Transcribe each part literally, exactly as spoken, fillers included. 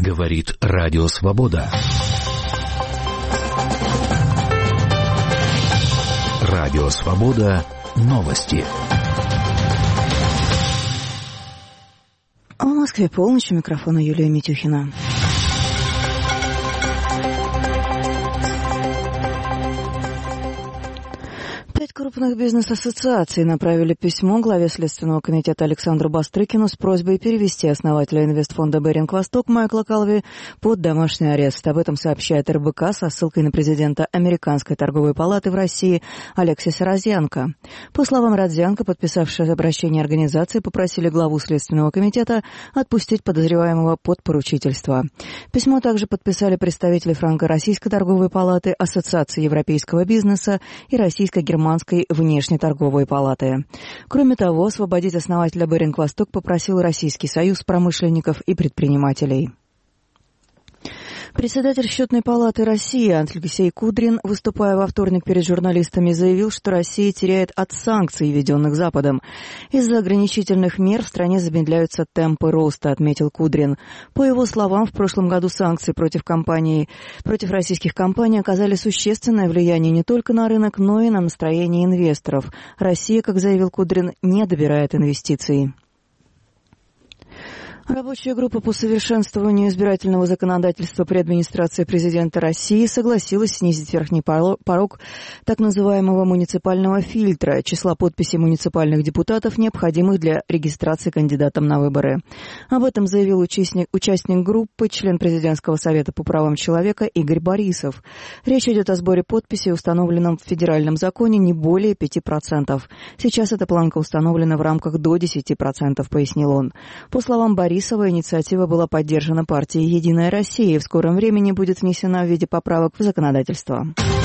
Говорит Радио Свобода. Радио Свобода. Новости. А в Москве полночь. У микрофона Юлия Митюхина. Пять крупных бизнес-ассоциаций направили письмо главе Следственного комитета Александру Бастрыкину с просьбой перевести основателя инвестфонда «Беринг Восток» Майкла Калви под домашний арест. Об этом сообщает эр бэ ка со ссылкой на президента Американской торговой палаты в России Алексиса Родзянко. По словам Родзянко, подписавшие обращение организации попросили главу Следственного комитета отпустить подозреваемого под поручительство. Письмо также подписали представители Франко-Российской торговой палаты, Ассоциации европейского бизнеса и Российско-германской внешнеторговой палаты. Кроме того, освободить основателя «Беринг Восток» попросил Российский союз промышленников и предпринимателей. Председатель Счетной палаты России Алексей Кудрин, выступая во вторник перед журналистами, заявил, что Россия теряет от санкций, введенных Западом. Из-за ограничительных мер в стране замедляются темпы роста, отметил Кудрин. По его словам, в прошлом году санкции против компаний, против российских компаний оказали существенное влияние не только на рынок, но и на настроение инвесторов. Россия, как заявил Кудрин, не добирает инвестиций. Рабочая группа по совершенствованию избирательного законодательства при администрации президента России согласилась снизить верхний порог так называемого муниципального фильтра, числа подписей муниципальных депутатов, необходимых для регистрации кандидатом на выборы. Об этом заявил участник, участник группы, член Президентского совета по правам человека Игорь Борисов. Речь идет о сборе подписей, установленном в федеральном законе, не более пяти процентов. Сейчас эта планка установлена в рамках до десяти процентов, пояснил он. По словам Борисова, инициатива была поддержана партией «Единая Россия» и в скором времени будет внесена в виде поправок в законодательство.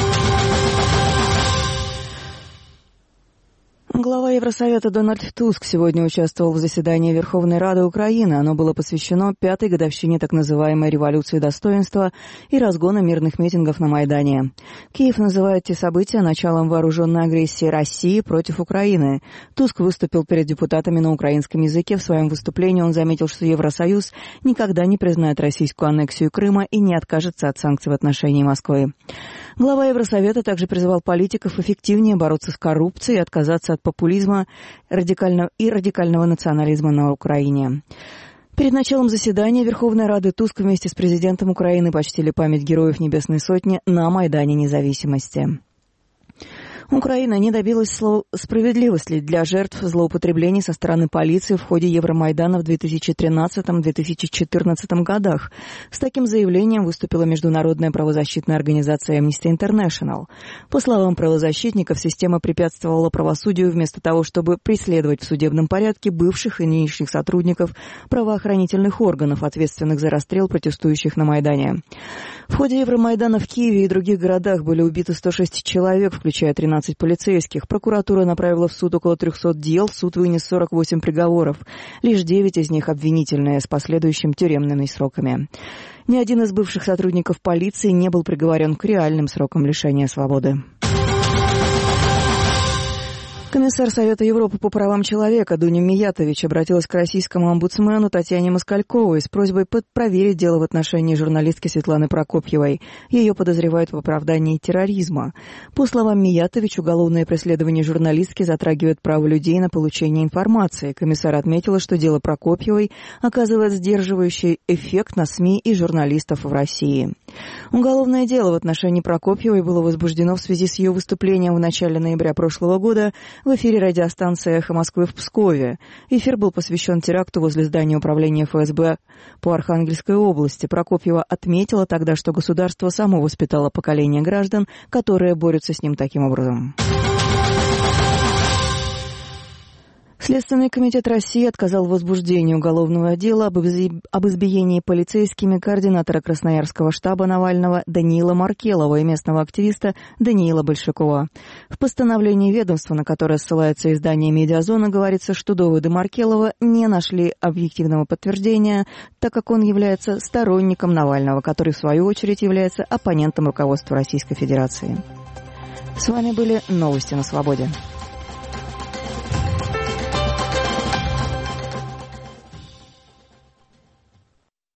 Глава Евросовета Дональд Туск сегодня участвовал в заседании Верховной Рады Украины. Оно было посвящено пятой годовщине так называемой революции достоинства и разгона мирных митингов на Майдане. Киев называет те события началом вооруженной агрессии России против Украины. Туск выступил перед депутатами на украинском языке. В своем выступлении он заметил, что Евросоюз никогда не признает российскую аннексию Крыма и не откажется от санкций в отношении Москвы. Глава Евросовета также призвал политиков эффективнее бороться с коррупцией и отказаться от популизма радикального и радикального национализма на Украине. Перед началом заседания Верховной Рады Туск вместе с президентом Украины почтили память героев Небесной Сотни на Майдане Независимости. Украина не добилась справедливости для жертв злоупотреблений со стороны полиции в ходе Евромайдана в две тысячи тринадцатом — две тысячи четырнадцатом годах. С таким заявлением выступила международная правозащитная организация Amnesty International. По словам правозащитников, система препятствовала правосудию вместо того, чтобы преследовать в судебном порядке бывших и нынешних сотрудников правоохранительных органов, ответственных за расстрел протестующих на Майдане. В ходе Евромайдана в Киеве и других городах были убиты сто шесть человек, включая тринадцать полицейских. Прокуратура направила в суд около трехсот дел, суд вынес сорок восемь приговоров. Лишь девять из них обвинительные, с последующим тюремными сроками. Ни один из бывших сотрудников полиции не был приговорен к реальным срокам лишения свободы. Комиссар Совета Европы по правам человека Дуня Миятович обратилась к российскому омбудсмену Татьяне Москальковой с просьбой проверить дело в отношении журналистки Светланы Прокопьевой. Ее подозревают в оправдании терроризма. По словам Миятович, уголовное преследование журналистки затрагивает право людей на получение информации. Комиссар отметила, что дело Прокопьевой оказывает сдерживающий эффект на СМИ и журналистов в России. Уголовное дело в отношении Прокопьевой было возбуждено в связи с ее выступлением в начале ноября прошлого года в эфире радиостанции «Эхо Москвы» в Пскове. Эфир был посвящен теракту возле здания управления эф эс бэ по Архангельской области. Прокопьева отметила тогда, что государство само воспитало поколение граждан, которые борются с ним таким образом. Следственный комитет России отказал в возбуждении уголовного дела об избиении полицейскими координатора Красноярского штаба Навального Даниила Маркелова и местного активиста Даниила Большакова. В постановлении ведомства, на которое ссылается издание «Медиазона», говорится, что доводы Маркелова не нашли объективного подтверждения, так как он является сторонником Навального, который в свою очередь является оппонентом руководства Российской Федерации. С вами были новости на Свободе.